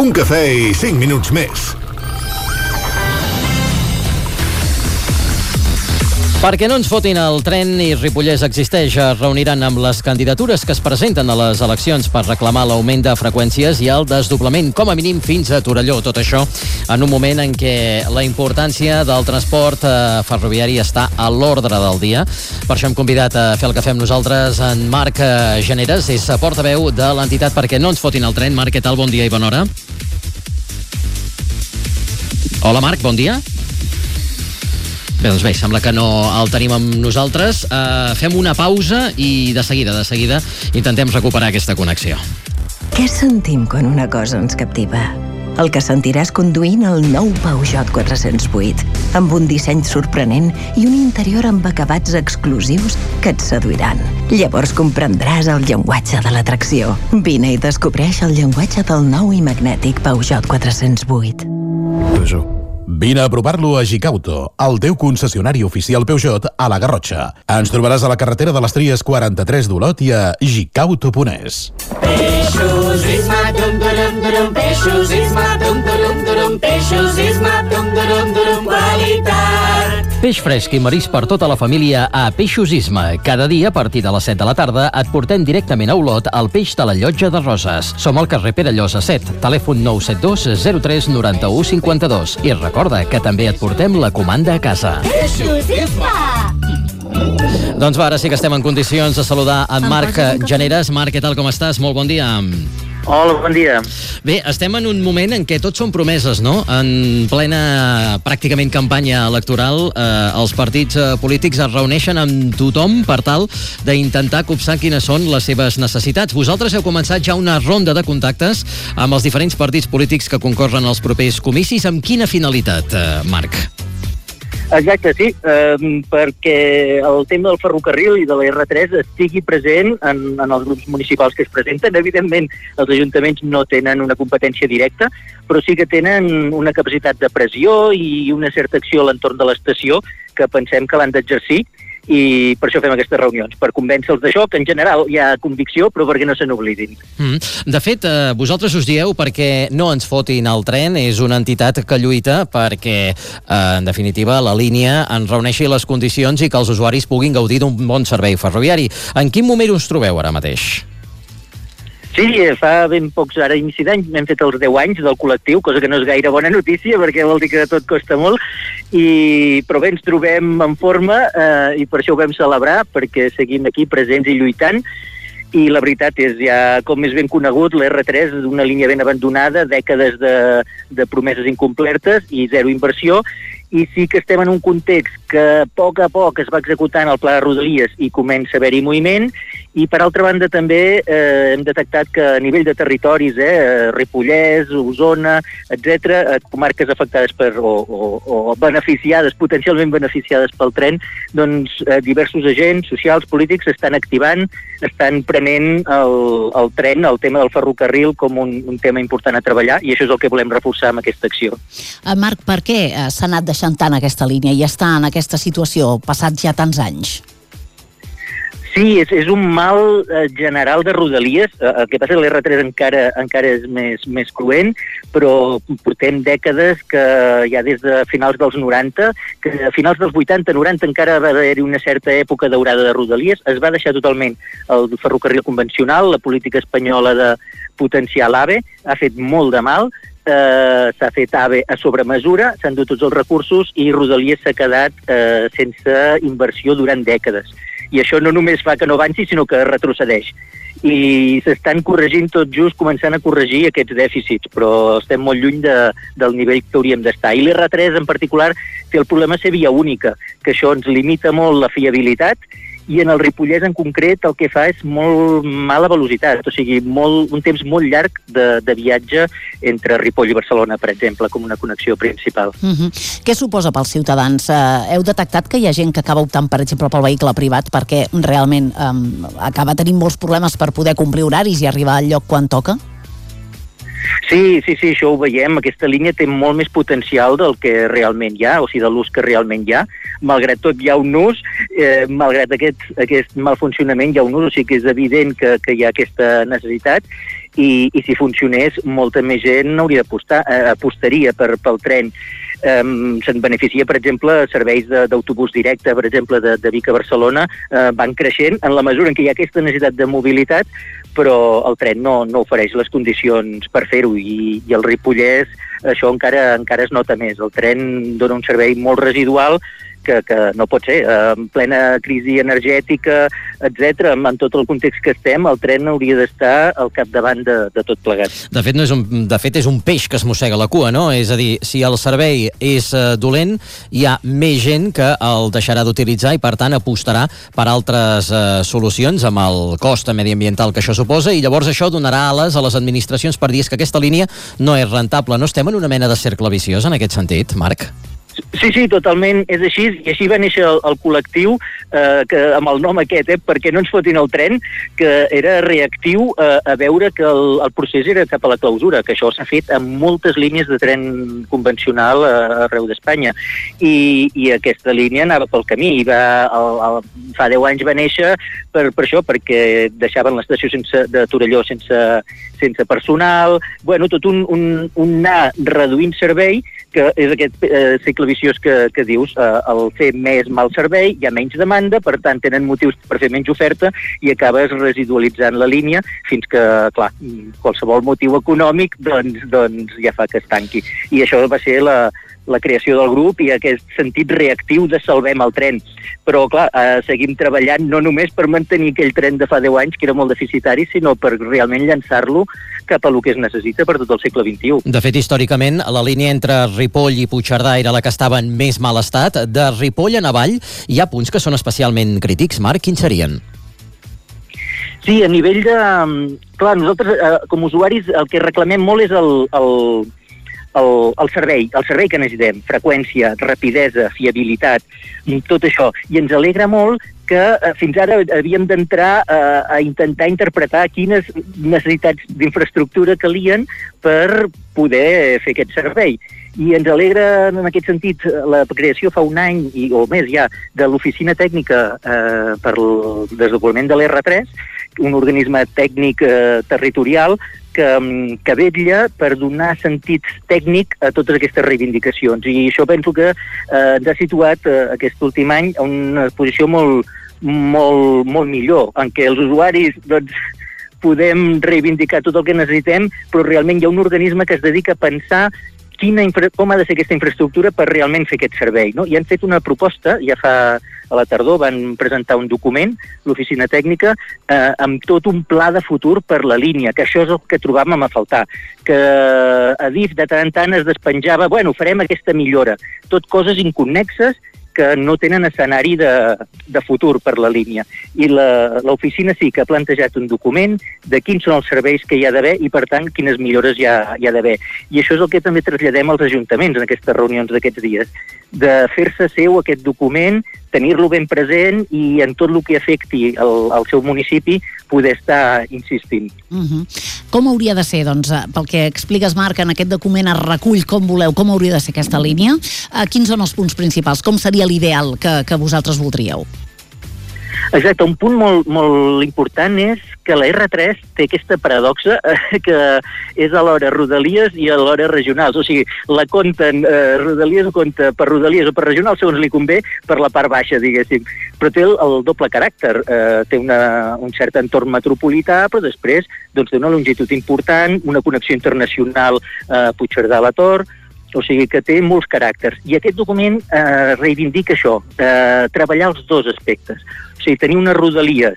Un cafè i 5 minuts més. Perquè no ens fotin el tren i Ripollès existeix, es reuniran amb les candidatures que es presenten a les eleccions per reclamar l'augment de freqüències i el desdoblament, com a mínim, fins a Torelló. Tot això en un moment en què la importància del transport ferroviari està a l'ordre del dia. Per això hem convidat a fer el que fem nosaltres en Marc Janeres, és portaveu de l'entitat Perquè no ens fotin el tren. Marc, què tal? Bon dia i bona hora. Hola, Marc, bon dia. Bé, doncs bé, sembla que no el tenim amb nosaltres. Fem una pausa i de seguida intentem recuperar aquesta connexió. Què sentim quan una cosa ens captiva? El que sentiràs conduint el nou Peugeot 408, amb un disseny sorprenent i un interior amb acabats exclusius que et seduiran. Llavors comprendràs el llenguatge de l'atracció. Vine i descobreix el llenguatge del nou i magnètic Peugeot 408. Peugeot. Vine a provar-lo a Gicauto, el teu concessionari oficial Peugeot a la Garrotxa. Ens trobaràs a la carretera de les Tries 43 d'Olot i a gicauto.es. Peixos Isma, dum-durum-durum, Peixos Isma, dum-durum-durum, Peixos Isma, dum-durum-durum, qualitat. Peix fresc i marisc per tota la família a Peixos Isma. Cada dia, a partir de les 7 de la tarda, et portem directament a Olot el peix de la Llotja de Roses. Som al carrer Pere Llosa 7, telèfon 972 03 91 52. I recorda que també et portem la comanda a casa. Peixos Isma! Doncs va, ara sí que estem en condicions de saludar en Marc Janeres. Marc, què tal, com estàs? Molt bon dia. Hola, bon dia. Bé, estem en un moment en què tot són promeses, no? En plena, pràcticament, campanya electoral, els partits polítics es reuneixen amb tothom per tal d'intentar copsar quines són les seves necessitats. Vosaltres heu començat ja una ronda de contactes amb els diferents partits polítics que concorren als propers comicis. Amb quina finalitat, Marc? Exacte, sí, perquè el tema del ferrocarril i de la R3 estigui present en els grups municipals que es presenten. Evidentment, els ajuntaments no tenen una competència directa, però sí que tenen una capacitat de pressió i una certa acció a l'entorn de l'estació que pensem que l'han d'exercir, i per això fem aquestes reunions, per convèncer-los d'això, que en general hi ha convicció, però perquè no se n'oblidin. De fet, vosaltres us dieu perquè no ens fotin el tren, és una entitat que lluita perquè, en definitiva, la línia en reuneixi les condicions i que els usuaris puguin gaudir d'un bon servei ferroviari. En quin moment us trobeu ara mateix? Sí, fa ben pocs, ara inici d'any, hem fet els 10 anys del col·lectiu, cosa que no és gaire bona notícia perquè vol dir que tot costa molt, però bé, ens trobem en forma i per això ho vam celebrar, perquè seguim aquí presents i lluitant, i la veritat és, ja com és ben conegut, la R3 és una línia ben abandonada, dècades de promeses incomplertes i zero inversió, i sí que estem en un context que a poc es va executant el pla de Rodalies i comença a haver-hi moviment, i per altra banda també hem detectat que a nivell de territoris, Ripollès, Osona, etc., comarques afectades o beneficiades, potencialment beneficiades pel tren, doncs diversos agents socials, polítics estan activant, estan prenent el tren, el tema del ferrocarril com un tema important a treballar, i això és el que volem reforçar amb aquesta acció. Marc, per què s'ha anat deixant tant aquesta línia i està en aquesta situació passats ja tants anys? Sí, és un mal general de Rodalies. El que passa és que l'R3 encara és més cruent, però portem dècades que ja des de finals dels 90, que a finals dels 80-90 encara va haver-hi una certa època daurada de Rodalies. Es va deixar totalment el ferrocarril convencional, la política espanyola de potenciar l'AVE ha fet molt de mal, s'ha fet AVE a sobremesura, s'han dut tots els recursos i Rodalies s'ha quedat sense inversió durant dècades. I això no només fa que no avanci, sinó que retrocedeix. I s'estan corregint tot just, començant a corregir aquests dèficits, però estem molt lluny del nivell que hauríem d'estar. I l'R3 en particular té el problema de ser via única, que això ens limita molt la fiabilitat, i en el Ripollès en concret el que fa és molt mala velocitat, o sigui, un temps molt llarg de viatge entre Ripoll i Barcelona, per exemple, com una connexió principal. Què suposa pels ciutadans? Heu detectat que hi ha gent que acaba optant, per exemple, pel vehicle privat perquè realment acaba tenint molts problemes per poder complir horaris i arribar al lloc quan toca? Sí, això ho veiem. Aquesta línia té molt més potencial del que realment hi ha, o sigui, de l'ús que realment hi ha. Malgrat tot hi ha un ús, malgrat aquest mal funcionament hi ha un ús, o sigui que és evident que hi ha aquesta necessitat, i si funcionés, molta més gent apostaria pel tren. Se'n beneficia, per exemple, serveis d'autobús directe, per exemple, de Vic a Barcelona, van creixent en la mesura en què hi ha aquesta necessitat de mobilitat, però el tren no ofereix les condicions per fer-ho, i el Ripollès això encara es nota més. El tren dona un servei molt residual que no pot ser. En plena crisi energètica, etc., en tot el context que estem, el tren hauria d'estar al capdavant de tot plegat. De fet, és un peix que es mossega la cua, no? És a dir, si el servei és dolent, hi ha més gent que el deixarà d'utilitzar i, per tant, apostarà per altres solucions amb el cost mediambiental que això suposa, i llavors això donarà ales a les administracions per dir que aquesta línia no és rentable. No estem en una mena de cercle viciós en aquest sentit, Marc? Sí, totalment és així, i així va néixer el col·lectiu amb el nom aquest, perquè no ens fotin el tren, que era reactiu a veure que el procés era cap a la clausura, que això s'ha fet amb moltes línies de tren convencional arreu d'Espanya, i aquesta línia anava pel camí, i fa 10 anys va néixer per això, perquè deixaven l'estació de Torelló sense personal, tot un anar reduint servei, que és aquest cicle viciós que dius. Al fer més mal servei hi ha menys demanda, per tant tenen motius per fer menys oferta i acabes residualitzant la línia fins que, clar, qualsevol motiu econòmic doncs ja fa que es tanqui. I això va ser la creació del grup i aquest sentit reactiu de salvem el tren. Però, clar, seguim treballant no només per mantenir aquell tren de fa 10 anys, que era molt deficitari, sinó per realment llançar-lo cap a lo que es necessita per tot el segle XXI. De fet, històricament, la línia entre Ripoll i Puigcerdà era la que estava en més mal estat. De Ripoll a Navall hi ha punts que són especialment crítics. Marc, quins serien? Sí, a nivell de... Clar, nosaltres, com a usuaris, el que reclamem molt és el servei que necessitem, freqüència, rapidesa, fiabilitat, tot això. I ens alegra molt que fins ara havíem d'entrar a intentar interpretar quines necessitats d'infraestructura calien per poder fer aquest servei. I ens alegra, en aquest sentit, la creació fa un any o més ja de l'Oficina Tècnica per el desenvolupament de l'R3, un organisme tècnic territorial que vetlla per donar sentit tècnic a totes aquestes reivindicacions. I això penso que ens ha situat aquest últim any a una posició molt millor, en què els usuaris podem reivindicar tot el que necessitem, però realment hi ha un organisme que es dedica a pensar com ha de ser aquesta infraestructura per realment fer aquest servei, no? I han fet una proposta, a la tardor van presentar un document, l'Oficina Tècnica, amb tot un pla de futur per la línia, que això és el que trobàvem a faltar, que Adif de tant en tant es despenjava, farem aquesta millora, tot coses inconnexes que no tenen escenari de futur per la línia. I l'oficina sí que ha plantejat un document de quins són els serveis que hi ha d'haver i, per tant, quines millores hi ha d'haver. I això és el que també traslladem als ajuntaments en aquestes reunions d'aquests dies, de fer-se seu aquest document, tenir-lo ben present i en tot el que afecti el seu municipi poder estar insistint. Com hauria de ser, doncs, pel que expliques, Marc, en aquest document es recull com voleu, com hauria de ser aquesta línia? Quins són els punts principals? Com seria l'ideal que vosaltres voldríeu? Exacte, un punt molt important és que la R3 té aquesta paradoxa que és alhora Rodalies i alhora regionals. O sigui, la compten Rodalies o compta per Rodalies o per regionals segons li convé per la part baixa, diguéssim. Però té el doble caràcter. Té un cert entorn metropolità, però després té una longitud important, una connexió internacional a Puigcerdà a la Tor, o sigui que té molts caràcters. I aquest document reivindica això, treballar els dos aspectes. O sigui, tenir unes rodalies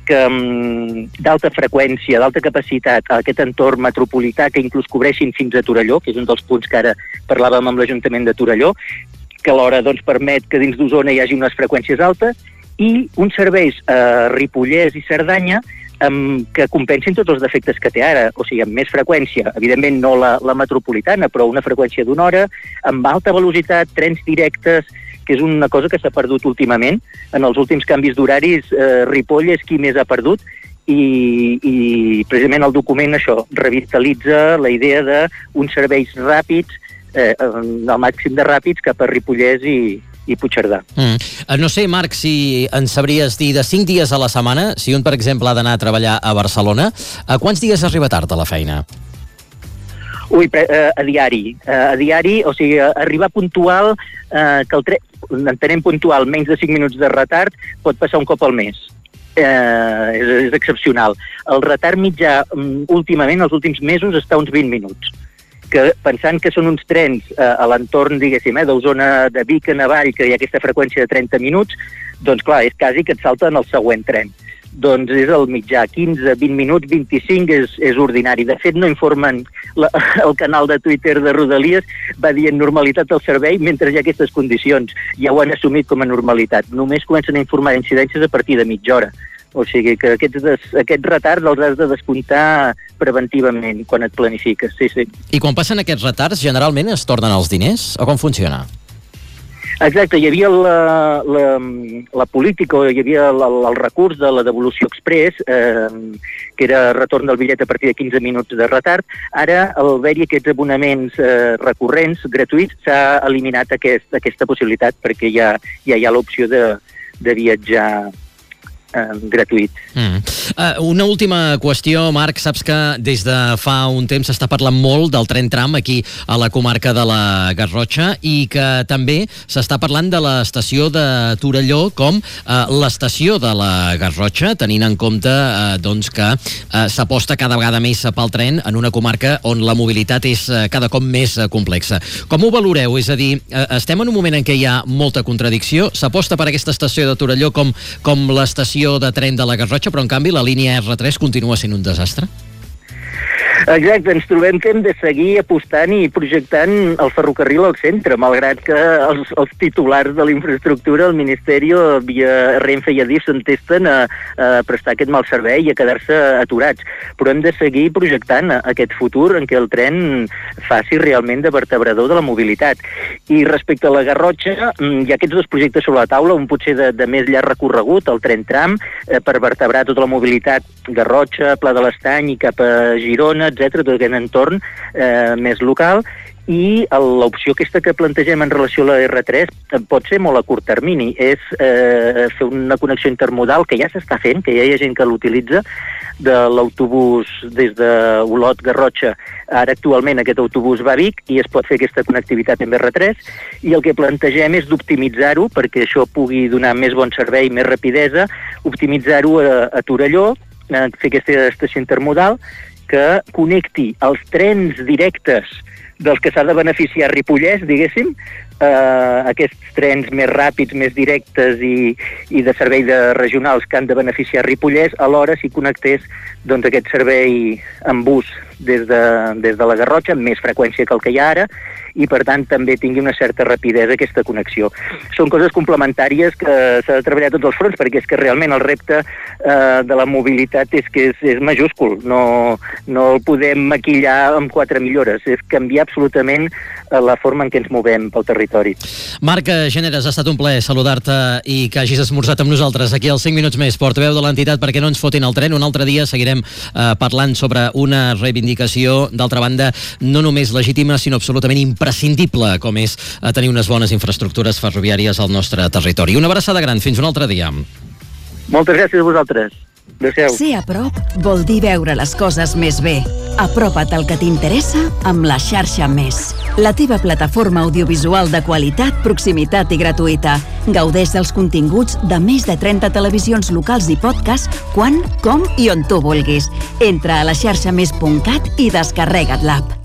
d'alta freqüència, d'alta capacitat, a aquest entorn metropolità que inclús cobreixin fins a Torelló, que és un dels punts que ara parlàvem amb l'Ajuntament de Torelló, que alhora permet que dins d'Osona hi hagi unes freqüències altes, i uns serveis a Ripollès i Cerdanya que compensin tots els defectes que té ara, o sigui, amb més freqüència, evidentment no la metropolitana, però una freqüència d'una hora, amb alta velocitat, trens directes, que és una cosa que s'ha perdut últimament. En els últims canvis d'horaris, Ripoll és qui més ha perdut, i precisament el document això revitalitza la idea d'uns serveis ràpids, el màxim de ràpids cap a Ripollès i i Puigcerdà. No sé, Marc, si ens sabries dir de 5 dies a la setmana, si un, per exemple, ha d'anar a treballar a Barcelona, a quants dies arriba tard a la feina? Ui, a diari, o sigui, arribar puntual, que el tren, entenem puntual, menys de 5 minuts de retard, pot passar un cop al mes. És excepcional. El retard mitjà, últimament, els últims mesos, està uns 20 minuts. Que pensant que són uns trens a l'entorn, diguéssim, d'Osona, de Vic a Navall, que hi ha aquesta freqüència de 30 minuts, doncs clar, és quasi que et salten el següent tren. Doncs és el mitjà, 15, 20 minuts, 25 és ordinari. De fet, no informen el canal de Twitter de Rodalies, va dient normalitat del servei mentre hi ha aquestes condicions. Ja ho han assumit com a normalitat. Només comencen a informar d'incidències a partir de mitja hora. O sigui que aquests retards els has de descomptar preventivament quan et planifiques, sí. I quan passen aquests retards, generalment es tornen els diners? O com funciona? Exacte, hi havia la política, hi havia el recurs de la devolució express, que era retorn del bitllet a partir de 15 minuts de retard. Ara, al haver-hi aquests abonaments recurrents, gratuïts, s'ha eliminat aquesta possibilitat perquè ja hi ha l'opció de viatjar gratuït. Una última qüestió, Marc, saps que des de fa un temps s'està parlant molt del tren tram aquí a la comarca de la Garrotxa i que també s'està parlant de l'estació de Torelló com l'estació de la Garrotxa, tenint en compte doncs que s'aposta cada vegada més pel tren en una comarca on la mobilitat és cada cop més complexa. Com ho valoreu? És a dir, estem en un moment en què hi ha molta contradicció, s'aposta per aquesta estació de Torelló com l'estació de tren de la Garrotxa, però en canvi la línia R3 continua sent un desastre? Exacte, ens trobem que hem de seguir apostant i projectant el ferrocarril al centre, malgrat que els titulars de la infraestructura, el Ministeri, via Renfe i Adif, s'entesten a prestar aquest mal servei i a quedar-se aturats. Però hem de seguir projectant aquest futur en què el tren faci realment de vertebrador de la mobilitat. I respecte a la Garrotxa, hi ha aquests dos projectes sobre la taula, un potser de més llarg recorregut, el tren tram, per vertebrar tota la mobilitat Garrotxa, Pla de l'Estany i cap a Girona, etc., tot aquest entorn més local, i l'opció aquesta que plantegem en relació a la R3 pot ser molt a curt termini, és fer una connexió intermodal que ja s'està fent, que ja hi ha gent que l'utilitza, de l'autobús des d'Olot, Garrotxa. Ara actualment aquest autobús va a Vic i es pot fer aquesta connectivitat amb R3 i el que plantegem és d'optimitzar-ho perquè això pugui donar més bon servei, més rapidesa, optimitzar-ho a Torelló, fer aquesta estació intermodal que connecti els trens directes dels que s'ha de beneficiar Ripollès, diguéssim, aquests trens més ràpids, més directes i de servei de regionals que han de beneficiar Ripollès, alhora si connectés doncs, aquest servei en bus des de la Garrotxa, amb més freqüència que el que hi ha ara, i per tant també tingui una certa rapidesa aquesta connexió. Són coses complementàries que s'ha de treballar a tots els fronts, perquè és que realment el repte de la mobilitat és que és majúscul, no el podem maquillar amb 4 millores, és canviar absolutament la forma en què ens movem pel territori. Marc Generes, ha estat un plaer saludar-te i que hagis esmorzat amb nosaltres aquí als 5 minuts més, portaveu de l'entitat Perquè no ens fotin el tren. Un altre dia seguirem parlant sobre una reivindicació, d'altra banda, no només legítima, sinó absolutament imprescindible, com és tenir unes bones infraestructures ferroviàries al nostre territori. Una abraçada gran, fins un altre dia. Moltes gràcies a vosaltres. Adéu-siau. Ser a prop vol dir veure les coses més bé. Apropa't al que t'interessa amb la xarxa Més. La teva plataforma audiovisual de qualitat, proximitat i gratuïta. Gaudeix dels continguts de més de 30 televisions locals i podcast quan, com i on tu vulguis. Entra a laxarxamés.cat i descarrega't l'app.